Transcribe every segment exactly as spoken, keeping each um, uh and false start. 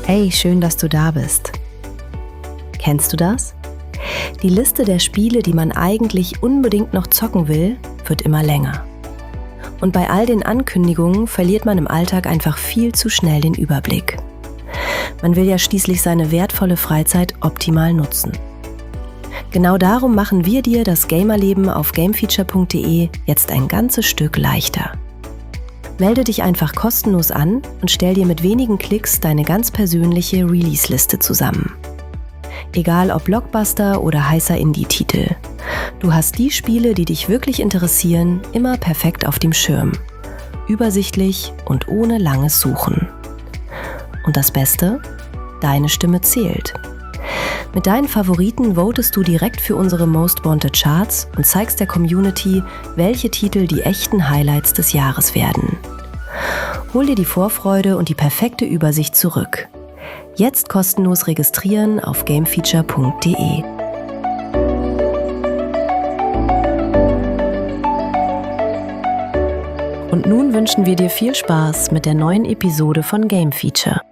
Hey, schön, dass du da bist. Kennst du das? Die Liste der Spiele, die man eigentlich unbedingt noch zocken will, wird immer länger. Und bei all den Ankündigungen verliert man im Alltag einfach viel zu schnell den Überblick. Man will ja schließlich seine wertvolle Freizeit optimal nutzen. Genau darum machen wir dir das Gamerleben auf gamefeature punkt de jetzt ein ganzes Stück leichter. Melde dich einfach kostenlos an und stell dir mit wenigen Klicks deine ganz persönliche Release-Liste zusammen. Egal ob Blockbuster oder heißer Indie-Titel. Du hast die Spiele, die dich wirklich interessieren, immer perfekt auf dem Schirm. Übersichtlich und ohne langes Suchen. Und das Beste? Deine Stimme zählt. Mit deinen Favoriten votest du direkt für unsere Most Wanted Charts und zeigst der Community, welche Titel die echten Highlights des Jahres werden. Hol dir die Vorfreude und die perfekte Übersicht zurück. Jetzt kostenlos registrieren auf gamefeature punkt de. Und nun wünschen wir dir viel Spaß mit der neuen Episode von Game Feature.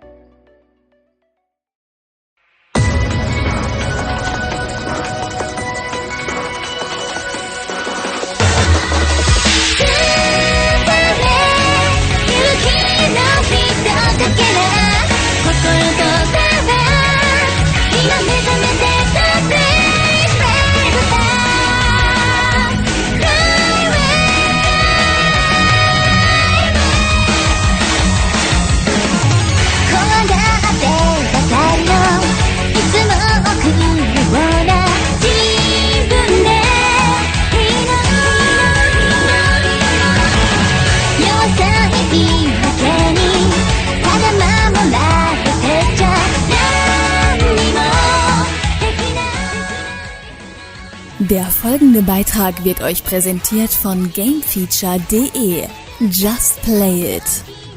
Der folgende Beitrag wird euch präsentiert von gamefeature punkt de. Just play it.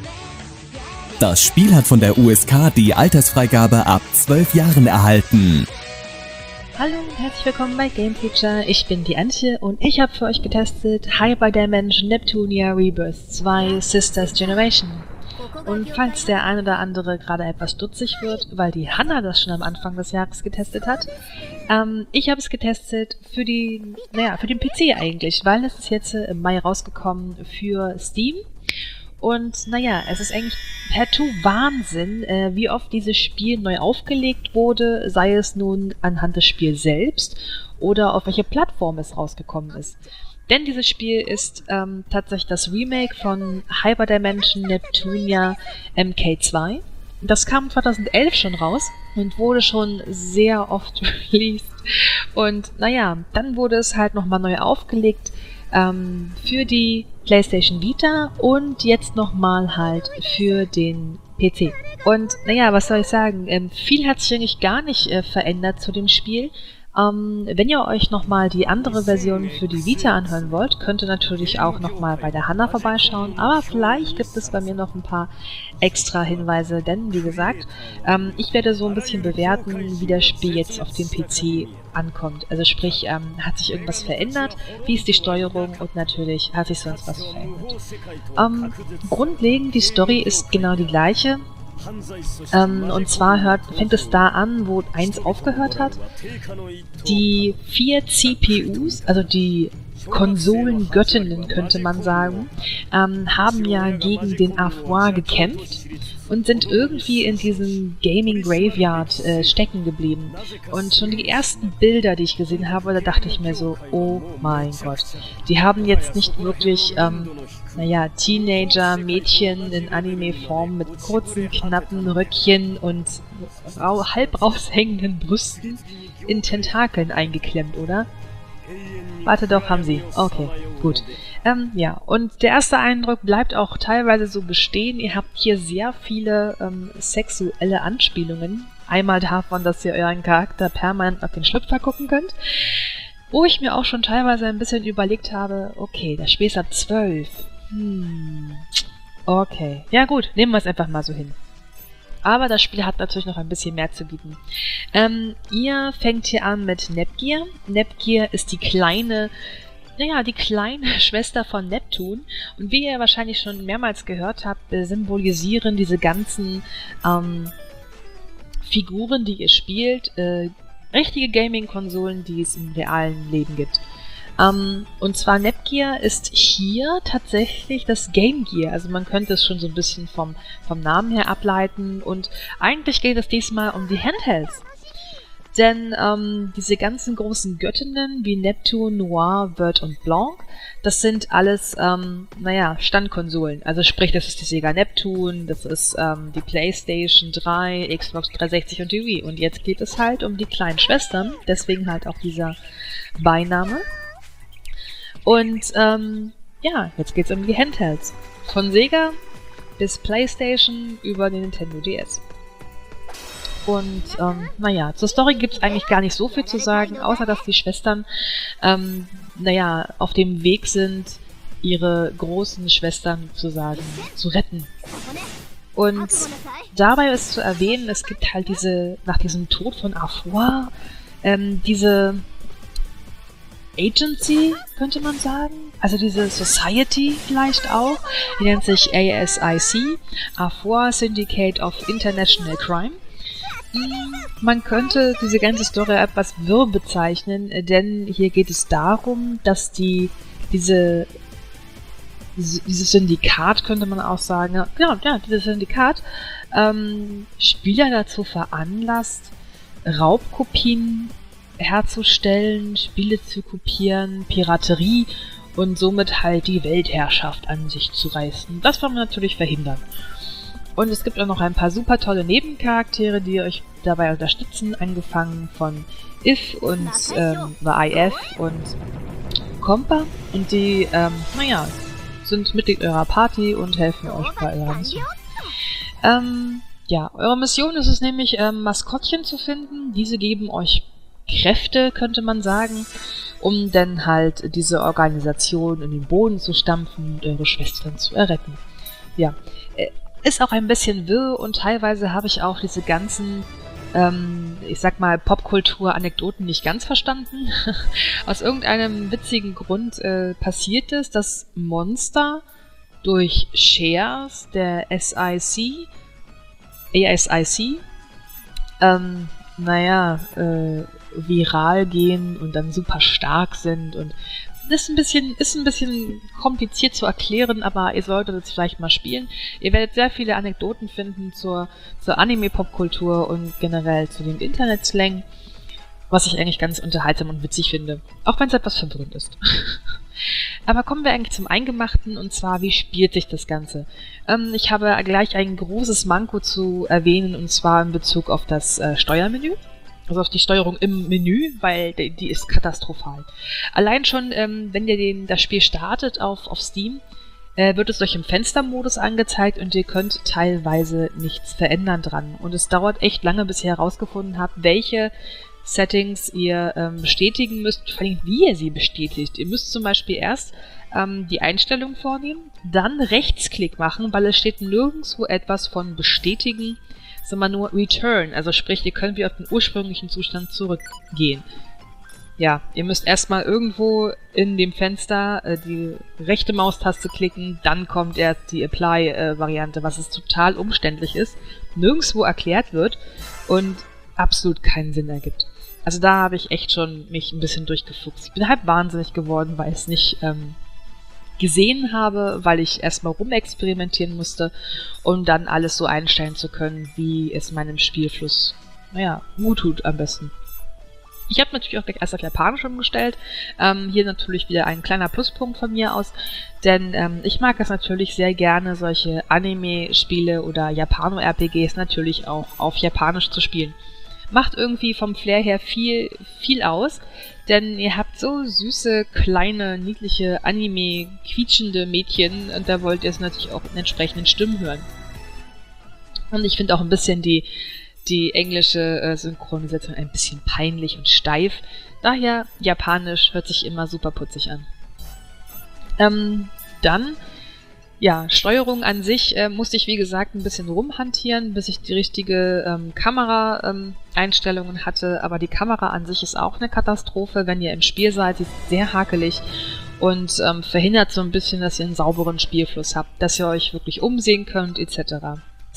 Das Spiel hat von der U S K die Altersfreigabe ab zwölf Jahren erhalten. Hallo und herzlich willkommen bei Game Feature. Ich bin die Antje und ich habe für euch getestet Hyper Dimension Neptunia Rebirth zwei Sisters Generation. Und falls der ein oder andere gerade etwas stutzig wird, weil die Hanna das schon am Anfang des Jahres getestet hat, ähm, ich habe es getestet für die, naja, für den P C eigentlich, weil es ist jetzt im Mai rausgekommen für Steam. Und naja, es ist eigentlich partout Wahnsinn, äh, wie oft dieses Spiel neu aufgelegt wurde, sei es nun anhand des Spiels selbst oder auf welche Plattform es rausgekommen ist. Denn dieses Spiel ist ähm, tatsächlich das Remake von Hyper Dimension Neptunia M K zwei. Das kam zweitausendelf schon raus und wurde schon sehr oft released. Und naja, dann wurde es halt nochmal neu aufgelegt ähm, für die PlayStation Vita und jetzt nochmal halt für den P C. Und naja, was soll ich sagen, ähm, viel hat sich eigentlich gar nicht äh, verändert zu dem Spiel. Ähm, wenn ihr euch nochmal die andere Version für die Vita anhören wollt, könnt ihr natürlich auch nochmal bei der Hanna vorbeischauen, aber vielleicht gibt es bei mir noch ein paar extra Hinweise, denn wie gesagt, ähm, ich werde so ein bisschen bewerten, wie das Spiel jetzt auf dem P C ankommt. Also sprich, ähm, hat sich irgendwas verändert, wie ist die Steuerung und natürlich hat sich sonst was verändert. Ähm, grundlegend, die Story ist genau die gleiche. Ähm, und zwar hört, fängt es da an, wo eins aufgehört hat. Die vier C P Us, also die Konsolengöttinnen könnte man sagen, ähm, haben ja gegen den Avoir gekämpft und sind irgendwie in diesem Gaming Graveyard äh, stecken geblieben. Und schon die ersten Bilder, die ich gesehen habe, da dachte ich mir so, oh mein Gott, die haben jetzt nicht wirklich, ähm, naja, Teenager-Mädchen in Anime-Form mit kurzen, knappen Röckchen und rau- halb raushängenden Brüsten in Tentakeln eingeklemmt, oder? Warte doch, haben sie. Okay, gut. Ähm, ja, und der erste Eindruck bleibt auch teilweise so bestehen. Ihr habt hier sehr viele ähm, sexuelle Anspielungen. Einmal davon, dass ihr euren Charakter permanent auf den Schlüpfer gucken könnt. Wo ich mir auch schon teilweise ein bisschen überlegt habe, okay, das Spiel ist ab zwölf. Hm, okay. Ja gut, nehmen wir es einfach mal so hin. Aber das Spiel hat natürlich noch ein bisschen mehr zu bieten. Ähm, ihr fängt hier an mit Nepgear. Nepgear ist die kleine, naja, die kleine Schwester von Neptun. Und wie ihr wahrscheinlich schon mehrmals gehört habt, symbolisieren diese ganzen, ähm, Figuren, die ihr spielt, äh, richtige Gaming-Konsolen, die es im realen Leben gibt. Ähm, und zwar Netgear ist hier tatsächlich das Game Gear. Also man könnte es schon so ein bisschen vom, vom Namen her ableiten. Und eigentlich geht es diesmal um die Handhelds. Denn ähm, diese ganzen großen Göttinnen wie Neptune, Noir, Vert und Blanc, das sind alles, ähm, naja, Standkonsolen. Also sprich, das ist die Sega Neptune, das ist ähm, die PlayStation drei, Xbox dreihundertsechzig und die Wii. Und jetzt geht es halt um die kleinen Schwestern, deswegen halt auch dieser Beiname. Und ähm, ja, jetzt geht's um die Handhelds. Von Sega bis PlayStation über den Nintendo D S. Und ähm, naja, zur Story gibt es eigentlich gar nicht so viel zu sagen, außer dass die Schwestern, ähm, naja, auf dem Weg sind, ihre großen Schwestern sozusagen zu retten. Und dabei ist zu erwähnen, es gibt halt diese, nach diesem Tod von Afuar, ähm, diese Agency, könnte man sagen. Also diese Society vielleicht auch. Die nennt sich A S I C, Afuar Syndicate of International Crime. Man könnte diese ganze Story etwas wirr bezeichnen, denn hier geht es darum, dass die diese dieses Syndikat, könnte man auch sagen, genau, ja, dieses Syndikat ähm, Spieler dazu veranlasst, Raubkopien herzustellen, Spiele zu kopieren, Piraterie und somit halt die Weltherrschaft an sich zu reißen. Das wollen wir natürlich verhindern. Und es gibt auch noch ein paar super tolle Nebencharaktere, die euch dabei unterstützen, angefangen von If und ähm, I F und Compa. Und die, ähm, naja, sind Mitglied eurer Party und helfen euch bei eurer Mission. Ähm, ja, eure Mission ist es nämlich, ähm, Maskottchen zu finden. Diese geben euch Kräfte, könnte man sagen, um dann halt diese Organisation in den Boden zu stampfen und eure Schwestern zu erretten. Ja, äh, ist auch ein bisschen wirr und teilweise habe ich auch diese ganzen, ähm, ich sag mal, Popkultur-Anekdoten nicht ganz verstanden. Aus irgendeinem witzigen Grund äh, passiert es, dass Monster durch Shares der S I C, A S I C, ähm, naja, äh, viral gehen und dann super stark sind und das ist ein bisschen, ist ein bisschen kompliziert zu erklären, aber ihr solltet es vielleicht mal spielen. Ihr werdet sehr viele Anekdoten finden zur, zur Anime-Popkultur und generell zu dem Internet-Slang, was ich eigentlich ganz unterhaltsam und witzig finde, auch wenn es etwas verwirrend ist. Aber kommen wir eigentlich zum Eingemachten, und zwar, wie spielt sich das Ganze? Ähm, ich habe gleich ein großes Manko zu erwähnen, und zwar in Bezug auf das äh, Steuermenü. Also auf die Steuerung im Menü, weil die, die ist katastrophal. Allein schon, ähm, wenn ihr den, das Spiel startet auf, auf Steam, äh, wird es euch im Fenstermodus angezeigt und ihr könnt teilweise nichts verändern dran. Und es dauert echt lange, bis ihr herausgefunden habt, welche Settings ihr ähm, bestätigen müsst, vor allem wie ihr sie bestätigt. Ihr müsst zum Beispiel erst ähm, die Einstellung vornehmen, dann Rechtsklick machen, weil es steht nirgendwo etwas von bestätigen, sondern nur Return, also sprich, ihr könnt wieder auf den ursprünglichen Zustand zurückgehen. Ja, ihr müsst erstmal irgendwo in dem Fenster äh, die rechte Maustaste klicken, dann kommt erst die Apply-Variante, äh, was es total umständlich ist, nirgendwo erklärt wird und absolut keinen Sinn ergibt. Also da habe ich echt schon mich ein bisschen durchgefuchst. Ich bin halb wahnsinnig geworden, weil ich es nicht ähm, gesehen habe, weil ich erstmal rumexperimentieren musste, um dann alles so einstellen zu können, wie es meinem Spielfluss, naja, gut tut am besten. Ich habe natürlich auch gleich erst auf Japanisch umgestellt. Ähm, hier natürlich wieder ein kleiner Pluspunkt von mir aus, denn ähm, ich mag es natürlich sehr gerne, solche Anime-Spiele oder Japano-R P Gs natürlich auch auf Japanisch zu spielen. Macht irgendwie vom Flair her viel, viel aus, denn ihr habt so süße, kleine, niedliche, Anime-quietschende Mädchen und da wollt ihr es natürlich auch in entsprechenden Stimmen hören. Und ich finde auch ein bisschen die, die englische äh, Synchronisation ein bisschen peinlich und steif. Daher, Japanisch hört sich immer super putzig an. Ähm, dann... Ja, Steuerung an sich äh, musste ich, wie gesagt, ein bisschen rumhantieren, bis ich die richtige ähm, Kamera-Einstellungen ähm, hatte. Aber die Kamera an sich ist auch eine Katastrophe, wenn ihr im Spiel seid. Sie ist sehr hakelig und ähm, verhindert so ein bisschen, dass ihr einen sauberen Spielfluss habt, dass ihr euch wirklich umsehen könnt, et cetera.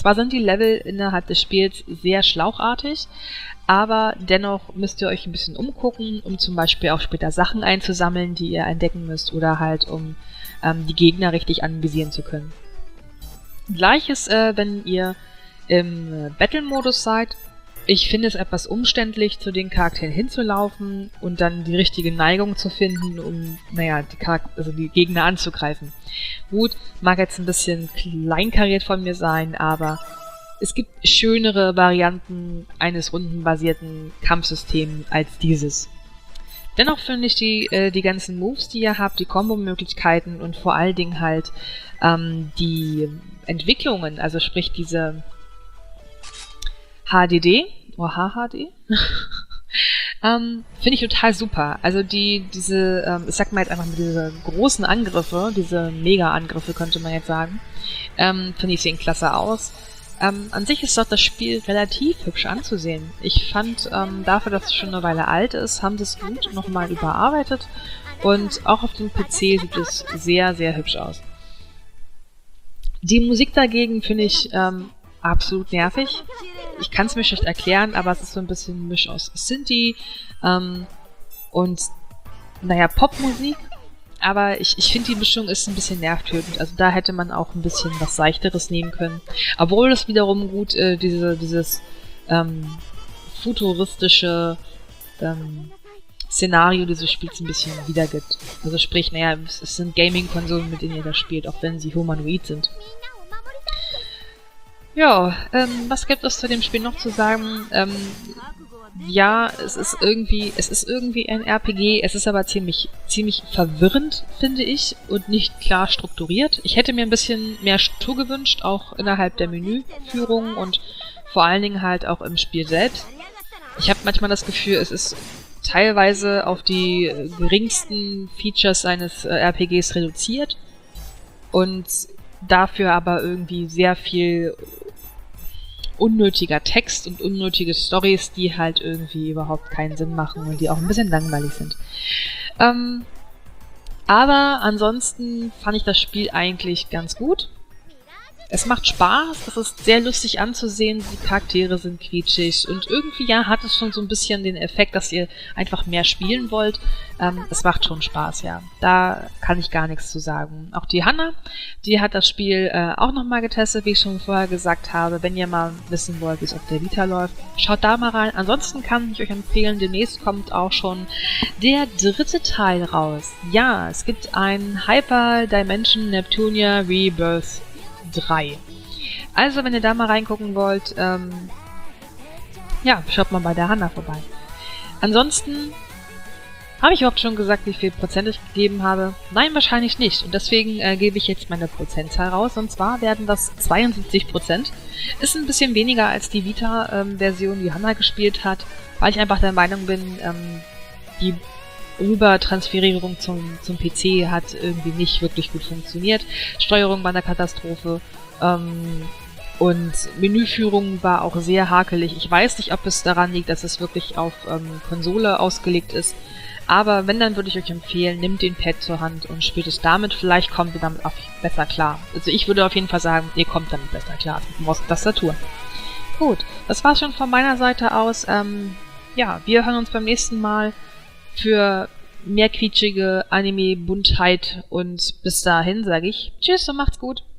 Zwar sind die Level innerhalb des Spiels sehr schlauchartig, aber dennoch müsst ihr euch ein bisschen umgucken, um zum Beispiel auch später Sachen einzusammeln, die ihr entdecken müsst, oder halt um ähm, die Gegner richtig anvisieren zu können. Gleiches, äh, wenn ihr im Battle-Modus seid. Ich finde es etwas umständlich, zu den Charakteren hinzulaufen und dann die richtige Neigung zu finden, um, naja, die, Charakter also die Gegner anzugreifen. Gut, mag jetzt ein bisschen kleinkariert von mir sein, aber es gibt schönere Varianten eines rundenbasierten Kampfsystems als dieses. Dennoch finde ich die, äh, die ganzen Moves, die ihr habt, die Kombo-Möglichkeiten und vor allen Dingen halt ähm, die Entwicklungen, also sprich diese H D D, oder H H D, ähm, finde ich total super. Also die, diese, ähm, ich sag mal jetzt einfach mit diese großen Angriffe, diese Mega-Angriffe könnte man jetzt sagen, ähm, finde ich sehen klasse aus. Ähm, an sich ist doch das Spiel relativ hübsch anzusehen. Ich fand, ähm, dafür, dass es schon eine Weile alt ist, haben sie es gut nochmal überarbeitet und auch auf dem P C sieht es sehr, sehr hübsch aus. Die Musik dagegen finde ich ähm, absolut nervig. Ich kann es mir schlecht erklären, aber es ist so ein bisschen ein Misch aus Synthie ähm, und, naja, Popmusik. Aber ich, ich finde, die Mischung ist ein bisschen nervtötend. Also da hätte man auch ein bisschen was Seichteres nehmen können. Obwohl es wiederum gut äh, diese, dieses ähm, futuristische ähm, Szenario dieses Spiels ein bisschen wiedergibt. Also sprich, naja, es, es sind Gaming-Konsolen, mit denen ihr das spielt, auch wenn sie humanoid sind. Ja, ähm, was gibt es zu dem Spiel noch zu sagen? Ähm, ja, es ist irgendwie, es ist irgendwie ein R P G, es ist aber ziemlich, ziemlich verwirrend, finde ich, und nicht klar strukturiert. Ich hätte mir ein bisschen mehr Struktur gewünscht, auch innerhalb der Menüführung und vor allen Dingen halt auch im Spiel selbst. Ich habe manchmal das Gefühl, es ist teilweise auf die geringsten Features eines äh, R P Gs reduziert und dafür aber irgendwie sehr viel unnötiger Text und unnötige Storys, die halt irgendwie überhaupt keinen Sinn machen und die auch ein bisschen langweilig sind. Ähm, aber ansonsten fand ich das Spiel eigentlich ganz gut. Es macht Spaß, es ist sehr lustig anzusehen, die Charaktere sind quietschig und irgendwie, ja, hat es schon so ein bisschen den Effekt, dass ihr einfach mehr spielen wollt. Ähm, es macht schon Spaß, ja. Da kann ich gar nichts zu sagen. Auch die Hanna, die hat das Spiel äh, auch nochmal getestet, wie ich schon vorher gesagt habe. Wenn ihr mal wissen wollt, wie es auf der Vita läuft, schaut da mal rein. Ansonsten kann ich euch empfehlen, demnächst kommt auch schon der dritte Teil raus. Ja, es gibt ein Hyper Dimension Neptunia Rebirth drei. Also, wenn ihr da mal reingucken wollt, ähm, ja, schaut mal bei der Hanna vorbei. Ansonsten habe ich überhaupt schon gesagt, wie viel Prozent ich gegeben habe? Nein, wahrscheinlich nicht. Und deswegen äh, gebe ich jetzt meine Prozentzahl raus. Und zwar werden das zweiundsiebzig Prozent. Ist ein bisschen weniger als die Vita-Version, die Hanna gespielt hat, weil ich einfach der Meinung bin, ähm, die Rübertransferierung zum, zum P C hat irgendwie nicht wirklich gut funktioniert. Steuerung war eine Katastrophe. Ähm, und Menüführung war auch sehr hakelig. Ich weiß nicht, ob es daran liegt, dass es wirklich auf ähm, Konsole ausgelegt ist. Aber wenn, dann würde ich euch empfehlen, nehmt den Pad zur Hand und spielt es damit. Vielleicht kommt ihr damit auch besser klar. Also ich würde auf jeden Fall sagen, ihr kommt damit besser klar mit Maus und Tastatur. Gut, das war's schon von meiner Seite aus. Ähm, ja, wir hören uns beim nächsten Mal für mehr quietschige Anime-Buntheit und bis dahin sage ich Tschüss und macht's gut.